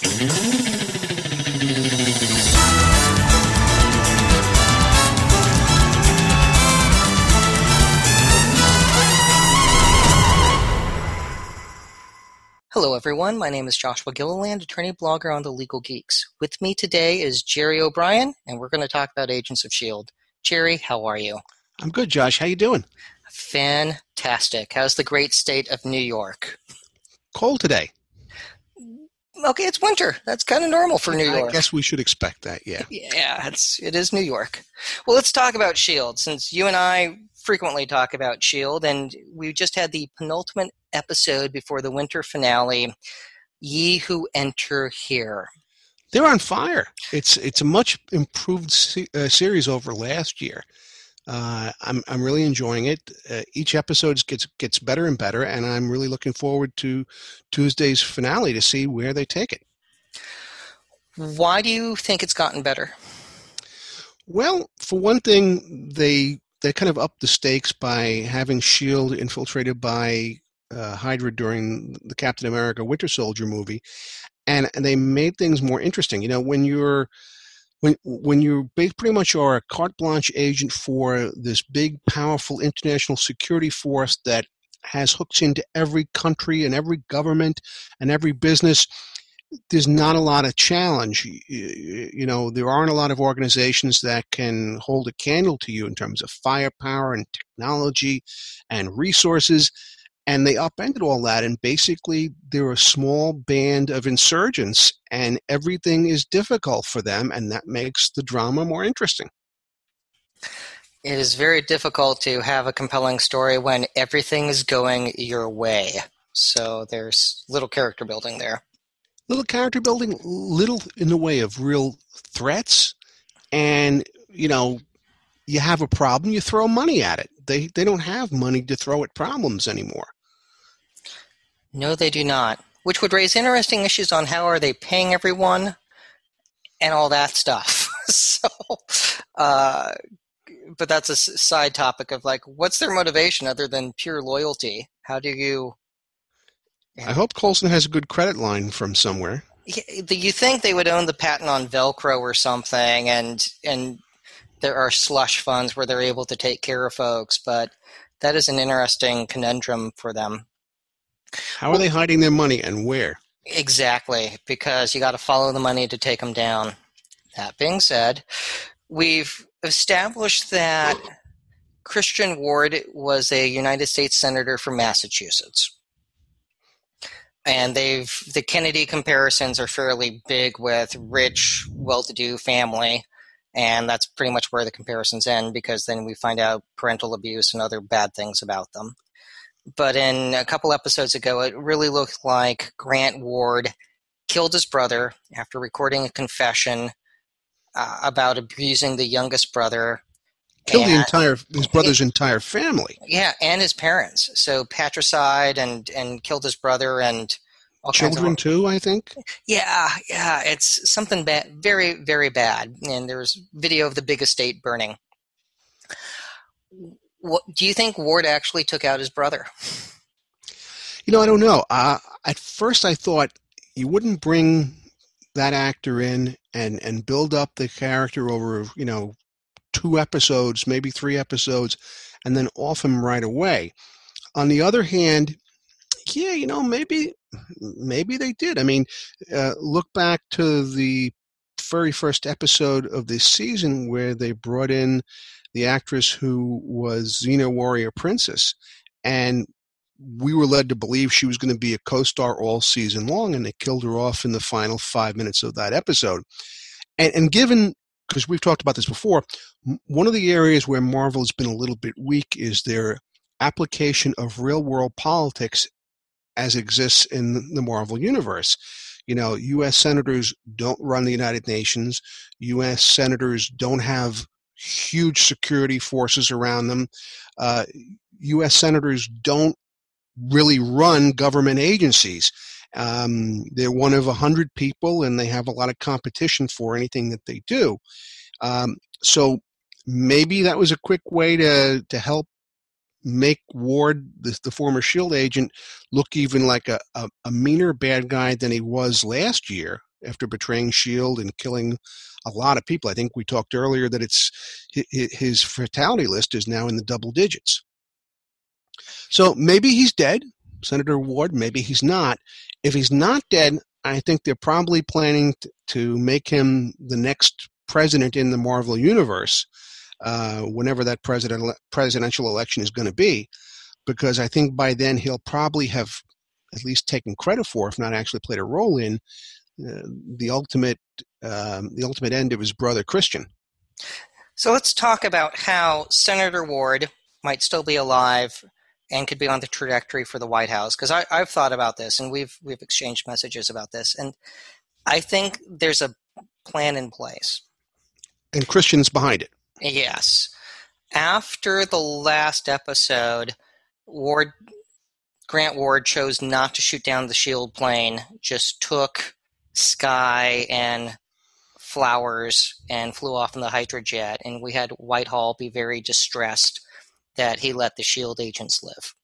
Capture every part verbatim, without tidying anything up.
Hello everyone, my name is Joshua Gilliland, attorney blogger on The Legal Geeks. With me today is Jerry O'Brien, and we're going to talk about Agents of S H I E L D. Jerry, how are you? I'm good, Josh. How you doing? Fantastic. How's the great state of New York? Cold today. Okay, it's winter. That's kind of normal for New York. I guess we should expect that, yeah. Yeah, it's, it is New York. Well, let's talk about S H I E L D, since you and I frequently talk about S H I E L D, and we just had the penultimate episode before the winter finale, Ye Who Enter Here. They're on fire. It's it's a much improved se- uh, series over last year. Uh, I'm I'm really enjoying it. Uh, each episode gets gets better and better, and I'm really looking forward to Tuesday's finale to see where they take it. Why do you think it's gotten better? Well, for one thing, they they kind of upped the stakes by having S H I E L D infiltrated by uh, Hydra during the Captain America Winter Soldier movie, and, and they made things more interesting. You know, when you're when when you pretty much are a carte blanche agent for this big, powerful international security force that has hooks into every country and every government and every business, there's not a lot of challenge. You, you know, there aren't a lot of organizations that can hold a candle to you in terms of firepower and technology and resources. And they upended all that, and basically they're a small band of insurgents, and everything is difficult for them, and that makes the drama more interesting. It is very difficult to have a compelling story when everything is going your way. So there's little character building there. Little character building, little in the way of real threats, and, you know, you have a problem, you throw money at it. They they don't have money to throw at problems anymore. No, they do not. Which would raise interesting issues on how are they paying everyone and all that stuff. so, uh, but that's a side topic of like, what's their motivation other than pure loyalty? How do you... Yeah. I hope Coulson has a good credit line from somewhere. You think they would own the patent on Velcro or something, and and there are slush funds where they're able to take care of folks, but that is an interesting conundrum for them. How are well, they hiding their money and where? Exactly, because you got to follow the money to take them down. That being said, we've established that Christian Ward was a United States Senator from Massachusetts. And they've the Kennedy comparisons are fairly big with rich, well-to-do family, and that's pretty much where the comparisons end, because then we find out parental abuse and other bad things about them. But in a couple episodes ago, it really looked like Grant Ward killed his brother after recording a confession uh, about abusing the youngest brother. Killed and, the entire his brother's it, entire family. Yeah, and his parents. So patricide and, and killed his brother and all children kinds of, too, I think. Yeah, yeah, it's something bad, very, very bad. And there's video of the big estate burning. What do you think Ward actually took out his brother? You know, I don't know. Uh, at first, I thought you wouldn't bring that actor in and and build up the character over, you know, two episodes, maybe three episodes, and then off him right away. On the other hand, yeah, you know, maybe maybe they did. I mean, uh, look back to the very first episode of this season where they brought in the actress who was Xena Warrior Princess, and we were led to believe she was going to be a co-star all season long, and they killed her off in the final five minutes of that episode. And, and given, because we've talked about this before, one of the areas where Marvel has been a little bit weak is their application of real-world politics as exists in the Marvel universe. You know, U S senators don't run the United Nations. U S senators don't have huge security forces around them. Uh, U S senators don't really run government agencies. Um, they're one of a hundred people, and they have a lot of competition for anything that they do. Um, so maybe that was a quick way to to help make Ward, the, the former S H I E L D agent, look even like a, a, a meaner bad guy than he was last year after betraying Shield and killing a lot of people. I think we talked earlier that it's his fatality list is now in the double digits. So maybe he's dead, Senator Ward. Maybe he's not. If he's not dead, I think they're probably planning to make him the next president in the Marvel Universe, uh, whenever that president presidential election is going to be, because I think by then he'll probably have at least taken credit for, if not actually played a role in, uh, the ultimate um, the ultimate end of his brother Christian. So let's talk about how Senator Ward might still be alive and could be on the trajectory for the White House, because I've thought about this, and we've we've exchanged messages about this, and I think there's a plan in place. And Christian's behind it. Yes. After the last episode, Ward, Grant Ward chose not to shoot down the Shield plane, just took Skye and flowers and flew off in the Hydra jet, and we had Whitehall be very distressed that he let the Shield agents live.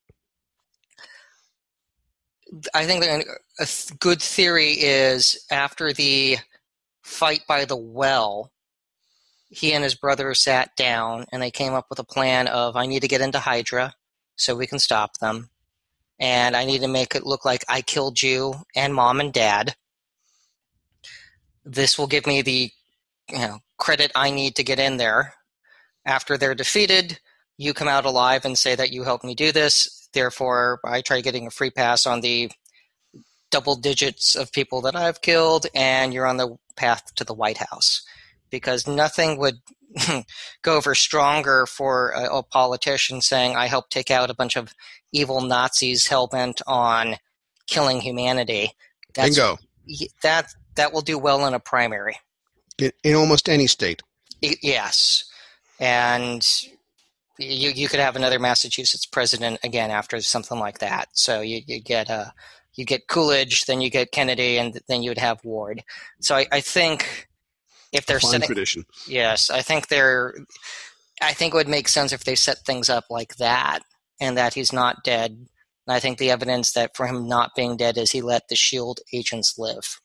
I think that a th- good theory is after the fight by the well, he and his brother sat down and they came up with a plan of, I need to get into Hydra so we can stop them, and I need to make it look like I killed you and mom and dad. This will give me the you know, credit I need to get in there. After they're defeated, you come out alive and say that you helped me do this. Therefore, I try getting a free pass on the double digits of people that I've killed, and you're on the path to the White House. Because nothing would go over stronger for a, a politician saying, I helped take out a bunch of evil Nazis hell-bent on killing humanity. That's, Bingo. That, that will do well in a primary. In, in almost any state. It, yes. And you you could have another Massachusetts president again after something like that. So you, you get uh, you get Coolidge, then you get Kennedy, and then you would have Ward. So I, I think if they're Fine setting, tradition. Yes, I think they're. I think it would make sense if they set things up like that, and that he's not dead. And I think the evidence that for him not being dead is he let the Shield agents live.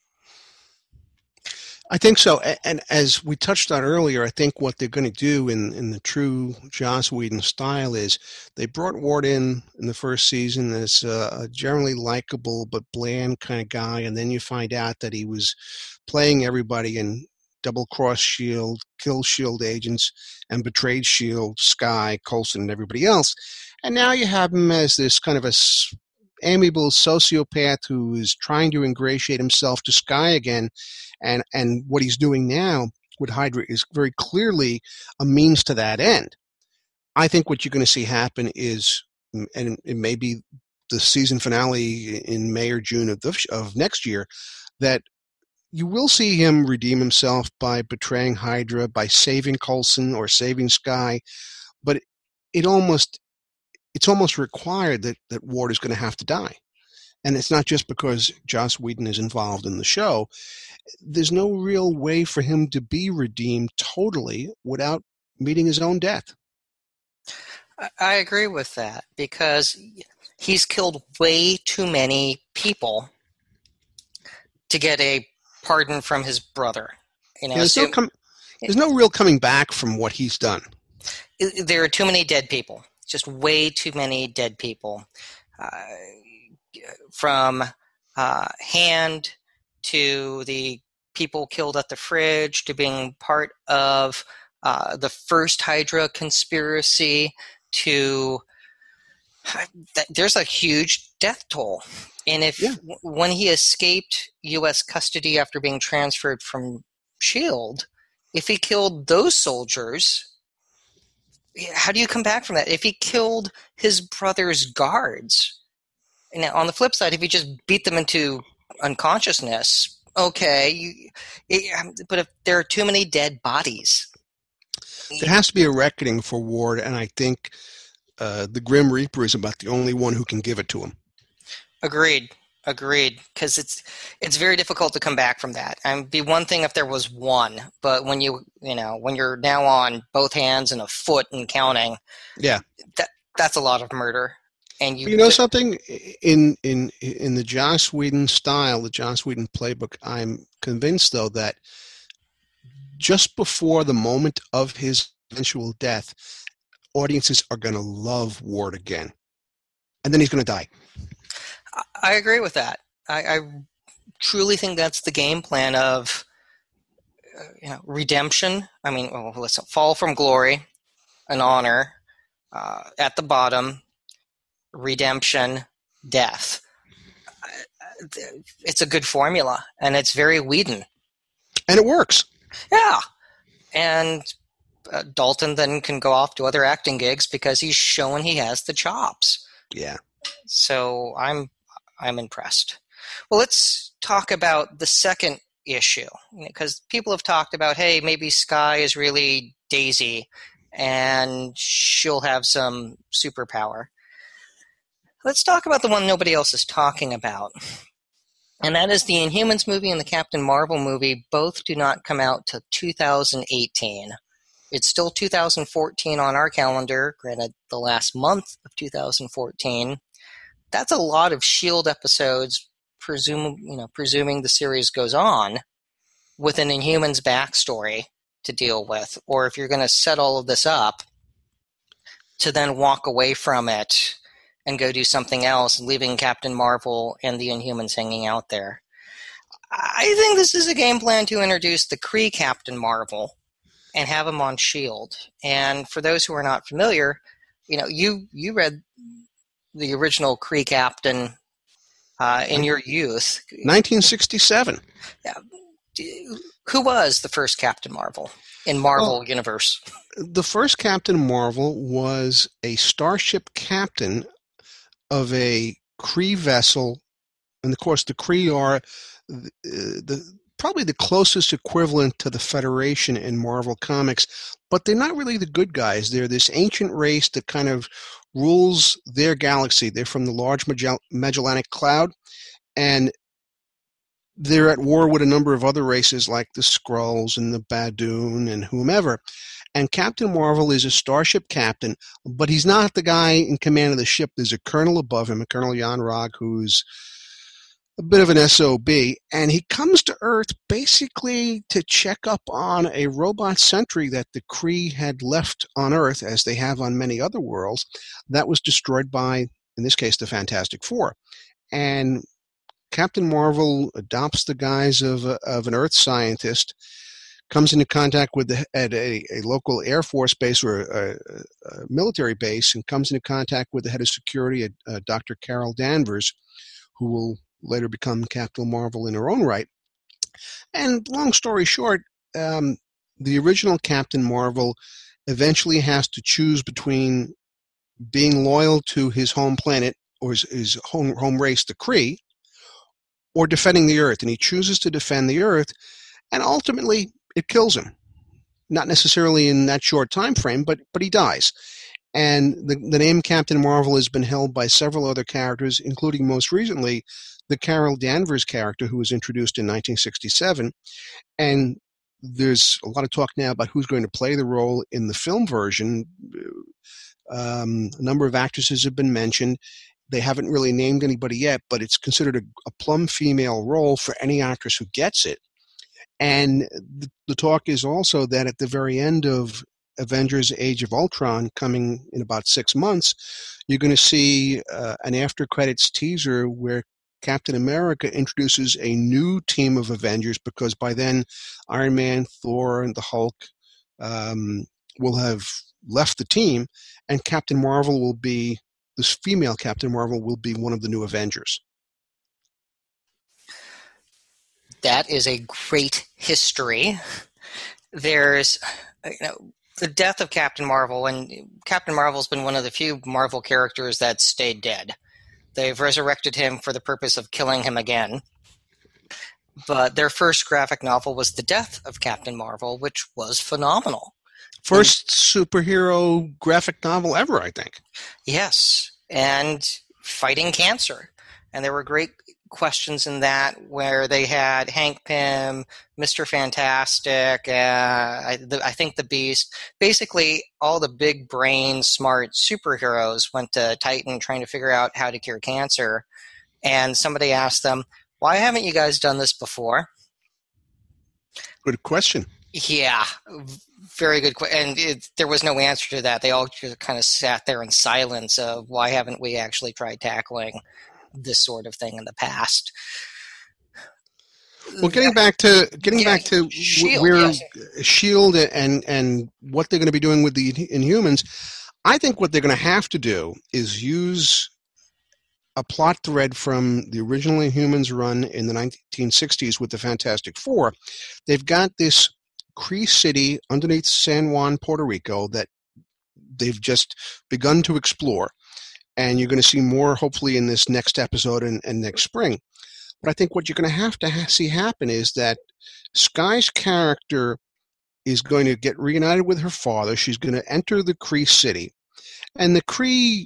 I think so. And as we touched on earlier, I think what they're going to do in, in the true Joss Whedon style is they brought Ward in in the first season as a generally likable but bland kind of guy, and then you find out that he was playing everybody and double-cross Shield, killed Shield agents, and betrayed Shield, Skye, Coulson, and everybody else. And now you have him as this kind of a amiable sociopath who is trying to ingratiate himself to Skye again, and and what he's doing now with Hydra is very clearly a means to that end. I think what you're going to see happen is, and it may be the season finale in May or June of the, of next year, that you will see him redeem himself by betraying Hydra, by saving Coulson or saving Skye, but it almost it's almost required that, that Ward is going to have to die. And it's not just because Joss Whedon is involved in the show. There's no real way for him to be redeemed totally without meeting his own death. I agree with that, because he's killed way too many people to get a pardon from his brother. You know, yeah, there's, so, no com- there's no real coming back from what he's done. There are too many dead people. Just way too many dead people. Uh, from uh, Hand to the people killed at the fridge to being part of uh, the first Hydra conspiracy to uh, th- there's a huge death toll. And if yeah. w- when he escaped U S custody after being transferred from Shield, if he killed those soldiers, how do you come back from that? If he killed his brother's guards, and on the flip side, if he just beat them into unconsciousness, okay, you, it, but if there are too many dead bodies. There has to be a reckoning for Ward, and I think uh, the Grim Reaper is about the only one who can give it to him. Agreed. Agreed. Because it's it's very difficult to come back from that. And it'd be one thing if there was one, but when you you know when you're now on both hands and a foot and counting, yeah, that that's a lot of murder. And you, You know something? In in in the Joss Whedon style, the Joss Whedon playbook, I'm convinced though that just before the moment of his eventual death, audiences are going to love Ward again, and then he's going to die. I agree with that. I, I truly think that's the game plan of uh, you know redemption. I mean, well, listen, fall from glory, and honor, uh, at the bottom, redemption, death. It's a good formula, and it's very Whedon. And it works. Yeah. And uh, Dalton then can go off to other acting gigs because he's shown he has the chops. Yeah. So I'm I'm impressed. Well, let's talk about the second issue, because people have talked about, hey, maybe Skye is really Daisy and she'll have some superpower. Let's talk about the one nobody else is talking about. And that is the Inhumans movie and the Captain Marvel movie. Both do not come out till two thousand eighteen. It's still two thousand fourteen on our calendar, granted the last month of two thousand fourteen. That's a lot of S H I E L D episodes, presume, you know, presuming the series goes on, with an Inhumans backstory to deal with. Or if you're going to set all of this up, to then walk away from it and go do something else, leaving Captain Marvel and the Inhumans hanging out there. I think this is a game plan to introduce the Kree Captain Marvel and have him on S H I E L D. And for those who are not familiar, you know, you you read the original Kree Captain uh, in your youth. nineteen sixty-seven. Yeah. Who was the first Captain Marvel in Marvel well, Universe? The first Captain Marvel was a starship captain of a Kree vessel, and of course the Kree are the, the probably the closest equivalent to the Federation in Marvel Comics, but they're not really the good guys. They're this ancient race that kind of rules their galaxy. They're from the Large Magellanic Cloud, and they're at war with a number of other races like the Skrulls and the Badoon and whomever. And Captain Marvel is a starship captain, but he's not the guy in command of the ship. There's a colonel above him, a Colonel Yon-Rogg, who's a bit of an S O B, and he comes to Earth basically to check up on a robot sentry that the Kree had left on Earth, as they have on many other worlds, that was destroyed by, in this case, the Fantastic Four. And Captain Marvel adopts the guise of, a, of an Earth scientist, comes into contact with the, at a, a local Air Force base or a, a, a military base, and comes into contact with the head of security, uh, Doctor Carol Danvers, who will later become Captain Marvel in her own right. And long story short, um, the original Captain Marvel eventually has to choose between being loyal to his home planet or his, his home, home race, the Kree, or defending the Earth. And he chooses to defend the Earth, and ultimately it kills him. Not necessarily in that short time frame, but but he dies. And the, the name Captain Marvel has been held by several other characters, including most recently the Carol Danvers character, who was introduced in nineteen sixty-seven. And there's a lot of talk now about who's going to play the role in the film version. Um, a number of actresses have been mentioned. They haven't really named anybody yet, but it's considered a, a plumb female role for any actress who gets it. And the, the talk is also that at the very end of Avengers Age of Ultron, coming in about six months, you're going to see uh, an after-credits teaser where Captain America introduces a new team of Avengers, because by then Iron Man, Thor, and the Hulk um, will have left the team, and Captain Marvel will be, this female Captain Marvel will be one of the new Avengers. That is a great history. There's, you know, the death of Captain Marvel, and Captain Marvel's been one of the few Marvel characters that stayed dead. They've resurrected him for the purpose of killing him again. But their first graphic novel was The Death of Captain Marvel, which was phenomenal. First and, superhero graphic novel ever, I think. Yes, and fighting cancer. And there were great questions in that where they had Hank Pym, Mister Fantastic, uh, I, the, I think the Beast. Basically, all the big brain, smart superheroes went to Titan trying to figure out how to cure cancer. And somebody asked them, why haven't you guys done this before? Good question. Yeah, very good question. And it, there was no answer to that. They all just kind of sat there in silence of why haven't we actually tried tackling this sort of thing in the past. Well, getting back to getting yeah, back to Shield, where yes. Shield and and what they're going to be doing with the Inhumans, I think what they're going to have to do is use a plot thread from the original Inhumans run in the nineteen sixties with the Fantastic Four. They've got this Kree city underneath San Juan, Puerto Rico, that they've just begun to explore. And you're going to see more, hopefully, in this next episode and, and next spring. But I think what you're going to have to ha- see happen is that Skye's character is going to get reunited with her father. She's going to enter the Kree city. And the Kree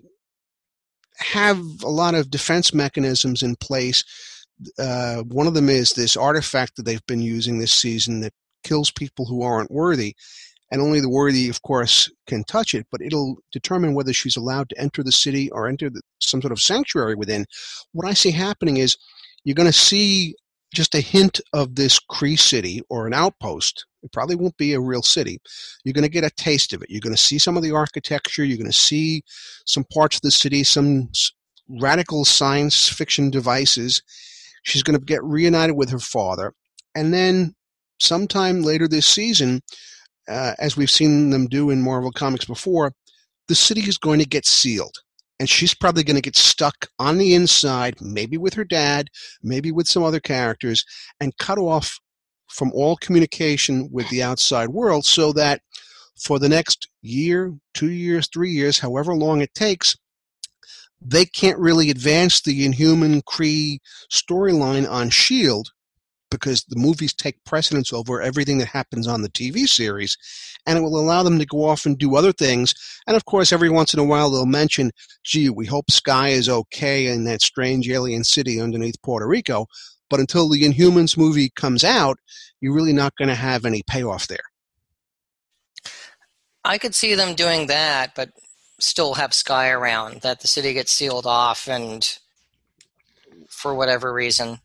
have a lot of defense mechanisms in place. Uh, one of them is this artifact that they've been using this season that kills people who aren't worthy. And only the worthy, of course, can touch it, but it'll determine whether she's allowed to enter the city or enter the, some sort of sanctuary within. What I see happening is you're going to see just a hint of this Kree city or an outpost. It probably won't be a real city. You're going to get a taste of it. You're going to see some of the architecture. You're going to see some parts of the city, some radical science fiction devices. She's going to get reunited with her father. And then sometime later this season, Uh, as we've seen them do in Marvel Comics before, the city is going to get sealed. And she's probably going to get stuck on the inside, maybe with her dad, maybe with some other characters, and cut off from all communication with the outside world so that for the next year, two years, three years, however long it takes, they can't really advance the Inhuman Kree storyline on S H I E L D because the movies take precedence over everything that happens on the T V series, and it will allow them to go off and do other things. And of course, every once in a while they'll mention, gee, we hope Skye is okay in that strange alien city underneath Puerto Rico. But until the Inhumans movie comes out, you're really not going to have any payoff there. I could see them doing that, but still have Skye around, that the city gets sealed off and for whatever reason.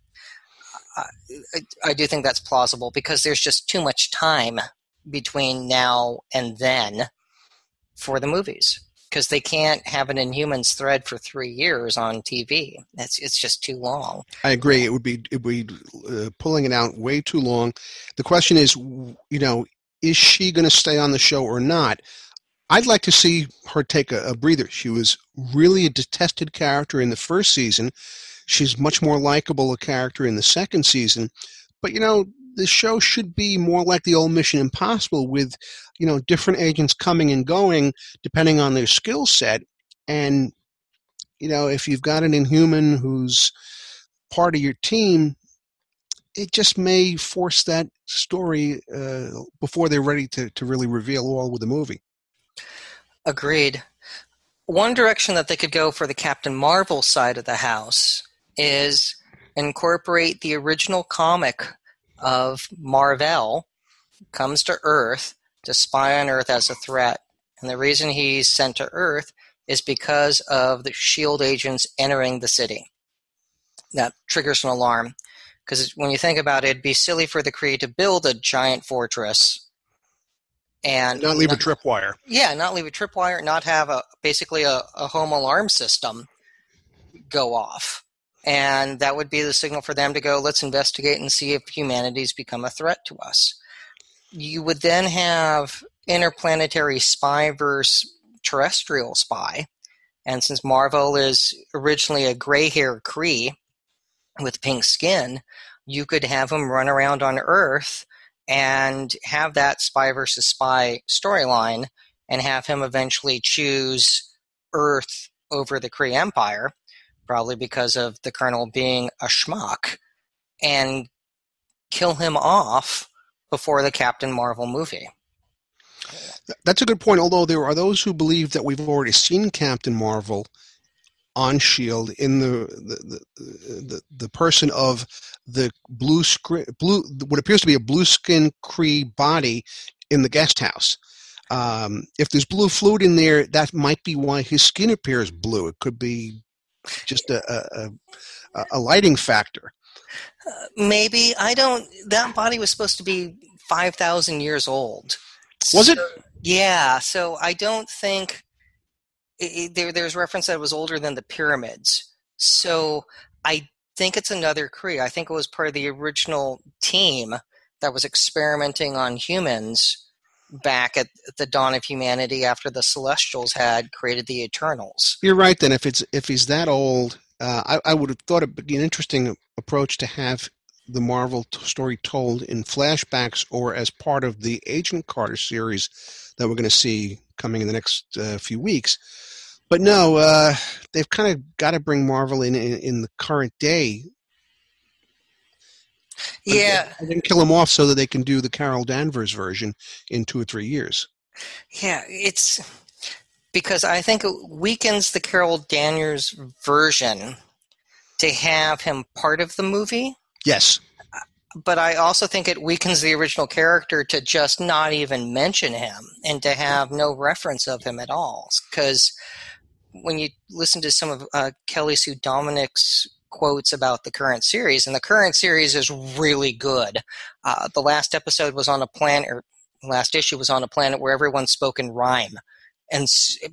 I, I do think that's plausible because there's just too much time between now and then for the movies because they can't have an Inhumans thread for three years on T V. It's it's just too long. I agree. It would be it would be uh, pulling it out way too long. The question is, you know, is she going to stay on the show or not? I'd like to see her take a, a breather. She was really a detested character in the first season. She's much more likable a character in the second season. But, you know, the show should be more like the old Mission Impossible with, you know, different agents coming and going depending on their skill set. And, you know, if you've got an Inhuman who's part of your team, it just may force that story uh, before they're ready to, to really reveal all with the movie. Agreed. One direction that they could go for the Captain Marvel side of the house is incorporate the original comic of Mar-Vell comes to Earth to spy on Earth as a threat. And the reason he's sent to Earth is because of the S H I E L D agents entering the city. That triggers an alarm. Because when you think about it, it'd be silly for the Kree to build a giant fortress and not leave not, a tripwire. Yeah, not leave a tripwire, not have a basically a, a home alarm system go off. And that would be the signal for them to go, let's investigate and see if humanity's become a threat to us. You would then have interplanetary spy versus terrestrial spy. And since Mar-Vell is originally a gray-haired Kree with pink skin, you could have him run around on Earth and have that spy versus spy storyline and have him eventually choose Earth over the Kree Empire, probably because of the Colonel being a schmuck, and kill him off before the Captain Marvel movie. That's a good point, although there are those who believe that we've already seen Captain Marvel on Shield in the the the, the, the person of the blue screen, blue what appears to be a blue skin Kree body in the guest house. Um, if there's blue fluid in there, that might be why his skin appears blue. It could be just a a, a, a lighting factor. Uh, maybe. I don't. That body was supposed to be five thousand years old. Was it? So, yeah. So I don't think it, it, there. There's reference that it was older than the pyramids. So I think it's another Kree. I think it was part of the original team that was experimenting on humans back at the dawn of humanity after the Celestials had created the Eternals. You're right. Then, if it's if he's that old, uh, I, I would have thought it'd be an interesting approach to have the Marvel t- story told in flashbacks or as part of the Agent Carter series that we're going to see coming in the next uh, few weeks. But no, uh, they've kind of got to bring Marvel in, in in the current day. Yeah. They can kill him off so that they can do the Carol Danvers version in two or three years. Yeah, it's because I think it weakens the Carol Danvers version to have him part of the movie. Yes. But I also think it weakens the original character to just not even mention him and to have no reference of him at all. Because when you listen to some of uh, Kelly Sue Dominic's quotes about the current series, and the current series is really good. Uh, the last episode was on a planet, or last issue was on a planet where everyone spoke in rhyme, and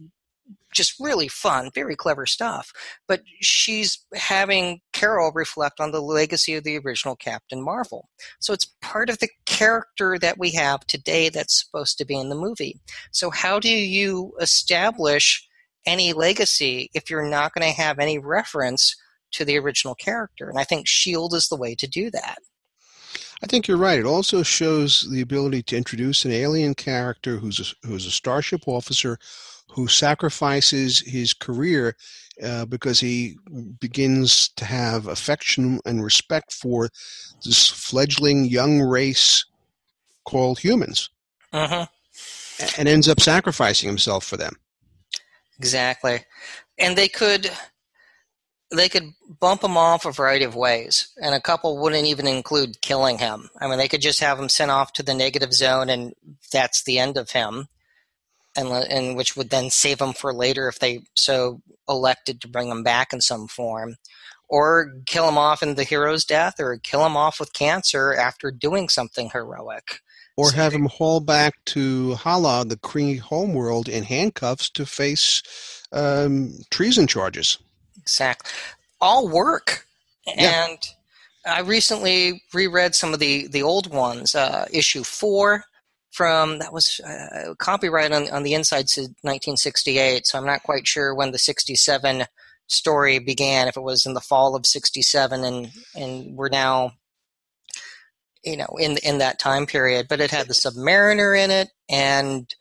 just really fun, very clever stuff. But she's having Carol reflect on the legacy of the original Captain Marvel. So it's part of the character that we have today that's supposed to be in the movie. So how do you establish any legacy if you're not going to have any reference to the original character? And I think SHIELD is the way to do that. I think you're right. It also shows the ability to introduce an alien character who's a, who's a starship officer who sacrifices his career uh, because he begins to have affection and respect for this fledgling young race called humans, mm-hmm. and ends up sacrificing himself for them. Exactly. And they could... They could bump him off a variety of ways, and a couple wouldn't even include killing him. I mean, they could just have him sent off to the negative zone, and that's the end of him, and, and which would then save him for later if they so elected to bring him back in some form. Or kill him off in the hero's death, or kill him off with cancer after doing something heroic. Or so have him haul back to Hala, the Kree homeworld, in handcuffs to face um, treason charges. Exactly. All work. Yeah. And I recently reread some of the, the old ones. Uh, issue four from, that was uh, copyright on, on the inside to nineteen sixty-eight, so I'm not quite sure when the sixty-seven story began, if it was in the fall of sixty-seven, and, and we're now, you know, in, in that time period. But it had the Submariner in it, and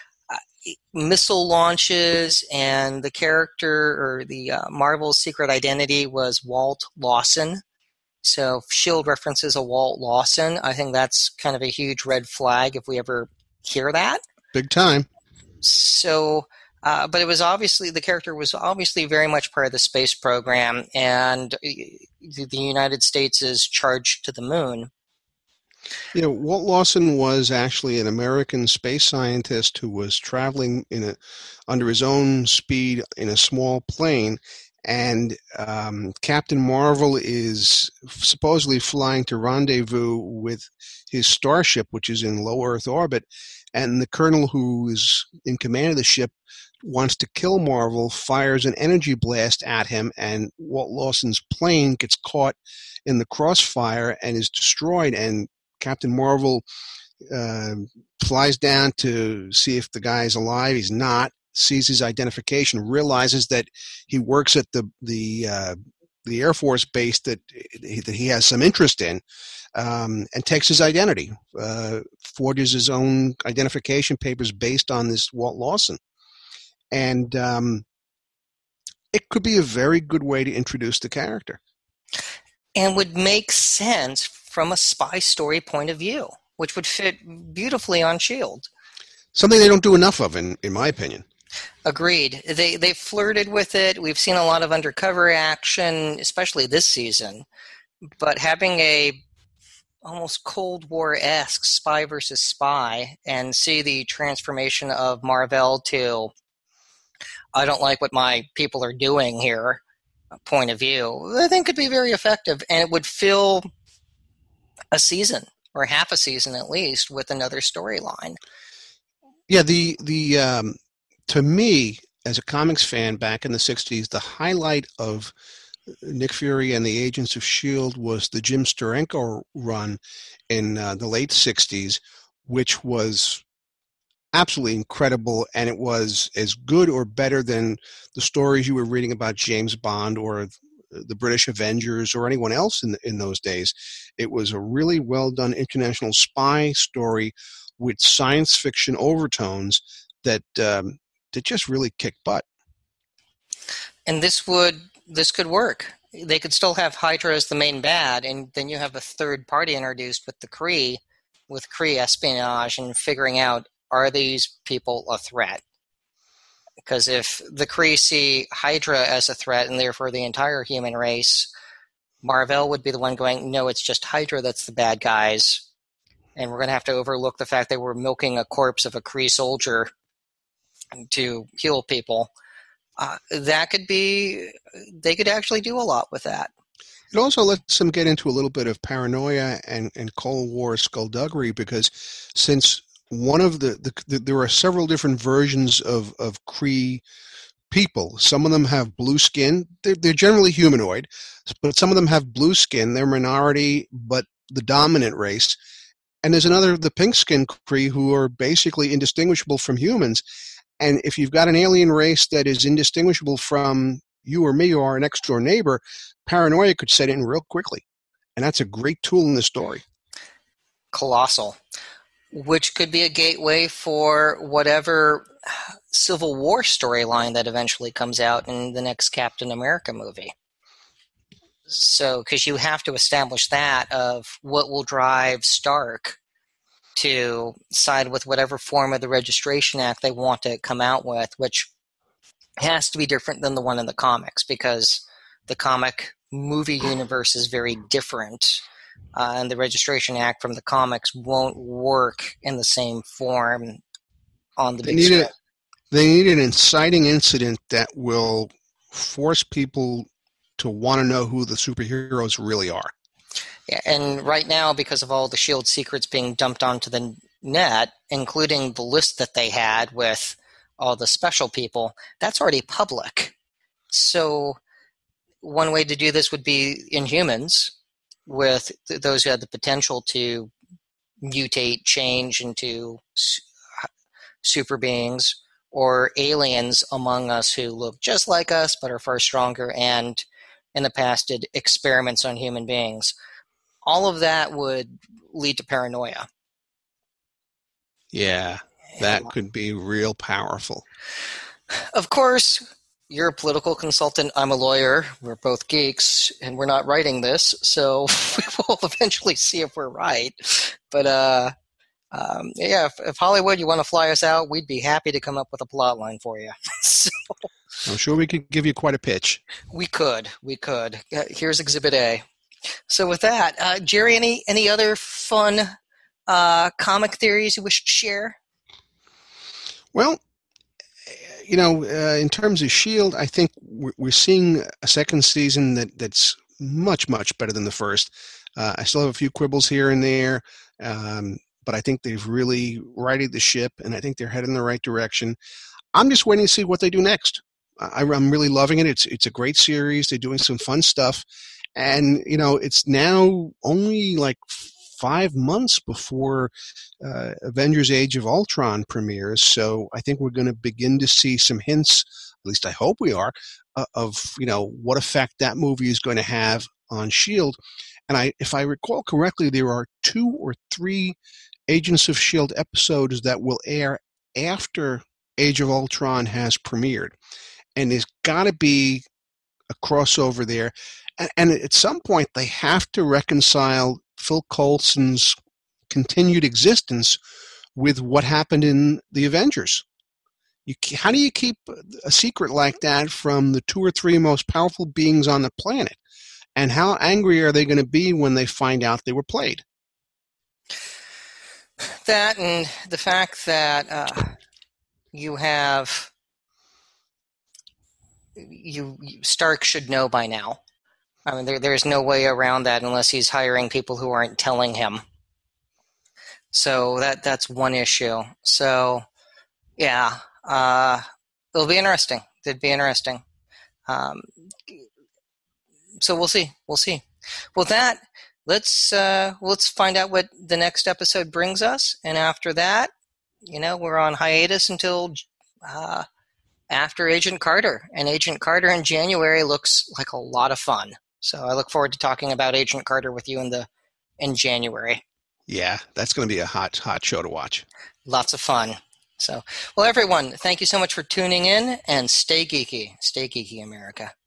missile launches, and the character or the uh, Marvel's secret identity was Walt Lawson. So if SHIELD references a Walt Lawson, I think that's kind of a huge red flag if we ever hear that. Big time. So, uh, but it was obviously, the character was obviously very much part of the space program, and the United States is charged to the moon. You know, Walt Lawson was actually an American space scientist who was traveling in a, under his own speed in a small plane, and um, Captain Marvel is supposedly flying to rendezvous with his starship, which is in low Earth orbit, and the colonel who is in command of the ship wants to kill Marvel, fires an energy blast at him, and Walt Lawson's plane gets caught in the crossfire and is destroyed, and Captain Marvel uh, flies down to see if the guy is alive. He's not. Sees his identification, realizes that he works at the the uh, the Air Force base that that he has some interest in, um, and takes his identity, uh, forges his own identification papers based on this Walt Lawson, and um, it could be a very good way to introduce the character, and would make sense from a spy story point of view, which would fit beautifully on SHIELD. Something they don't do enough of, in, in my opinion. Agreed. They they flirted with it. We've seen a lot of undercover action, especially this season. But having a almost Cold War-esque spy versus spy and see the transformation of Marvel to I don't like what my people are doing here point of view, I think could be very effective, and it would fill a season or half a season at least with another storyline. Yeah, the the um, to me as a comics fan back in the sixties, the highlight of Nick Fury and the Agents of S H I E L D was the Jim Steranko run in uh, the late sixties, which was absolutely incredible, and it was as good or better than the stories you were reading about James Bond or the British Avengers or anyone else in in those days. It was a really well done international spy story with science fiction overtones that um, that just really kicked butt. And this would this could work. They could still have Hydra as the main bad, and then you have a third party introduced with the Kree, with Kree espionage and figuring out, are these people a threat? Because if the Kree see Hydra as a threat and therefore the entire human race, Marvel would be the one going, no, it's just Hydra that's the bad guys, and we're going to have to overlook the fact that we're milking a corpse of a Kree soldier to heal people. Uh, that could be, they could actually do a lot with that. It also lets them get into a little bit of paranoia and, and Cold War skullduggery, because since one of the, the, the there are several different versions of, of Kree people. Some of them have blue skin. They're, they're generally humanoid, but some of them have blue skin. They're minority, but the dominant race. And there's another, the pink skin Kree, who are basically indistinguishable from humans. And if you've got an alien race that is indistinguishable from you or me or our next door neighbor, paranoia could set in real quickly. And that's a great tool in the story. Colossal. Which could be a gateway for whatever Civil War storyline that eventually comes out in the next Captain America movie. So, because you have to establish that of what will drive Stark to side with whatever form of the Registration Act they want to come out with, which has to be different than the one in the comics, because the comic movie universe is very different. Uh, and the Registration Act from the comics won't work in the same form on the they big need screen. A, they need an inciting incident that will force people to want to know who the superheroes really are. Yeah, and right now, because of all the S H I E L D secrets being dumped onto the net, including the list that they had with all the special people, that's already public. So one way to do this would be Inhumans, with th- those who had the potential to mutate, change into su- super beings, or aliens among us who look just like us but are far stronger and in the past did experiments on human beings. All of that would lead to paranoia. Yeah, that could be real powerful. Of course, you're a political consultant, I'm a lawyer, we're both geeks, and we're not writing this, so we will eventually see if we're right. But uh, um, yeah, if, if Hollywood, you want to fly us out, we'd be happy to come up with a plot line for you. So, I'm sure we could give you quite a pitch. We could, we could. Here's Exhibit A. So with that, uh, Jerry, any, any other fun uh, comic theories you wish to share? Well, you know, uh, in terms of S H I E L D, I think we're, we're seeing a second season that, that's much, much better than the first. Uh, I still have a few quibbles here and there, um, but I think they've really righted the ship, and I think they're heading in the right direction. I'm just waiting to see what they do next. I, I'm really loving it. It's it's a great series. They're doing some fun stuff. And, you know, it's now only like five months before uh, Avengers Age of Ultron premieres. So I think we're going to begin to see some hints, at least I hope we are, uh, of, you know, what effect that movie is going to have on S H I E L D. And I, if I recall correctly, there are two or three Agents of S H I E L D episodes that will air after Age of Ultron has premiered. And there's got to be a crossover there. And, and at some point, they have to reconcile Phil Coulson's continued existence with what happened in the Avengers. You, how do you keep a secret like that from the two or three most powerful beings on the planet? And how angry are they going to be when they find out they were played? That and the fact that uh, you have you, you Stark should know by now. I mean, there, there's no way around that unless he's hiring people who aren't telling him. So that that's one issue. So, yeah, uh, it'll be interesting. It'd be interesting. Um, so we'll see. We'll see. Well, that let's uh, let's find out what the next episode brings us, and after that, you know, we're on hiatus until uh, after Agent Carter, and Agent Carter in January looks like a lot of fun. So I look forward to talking about Agent Carter with you in the in January. Yeah, that's going to be a hot, hot show to watch. Lots of fun. So, well, everyone, thank you so much for tuning in, and stay geeky. Stay geeky, America.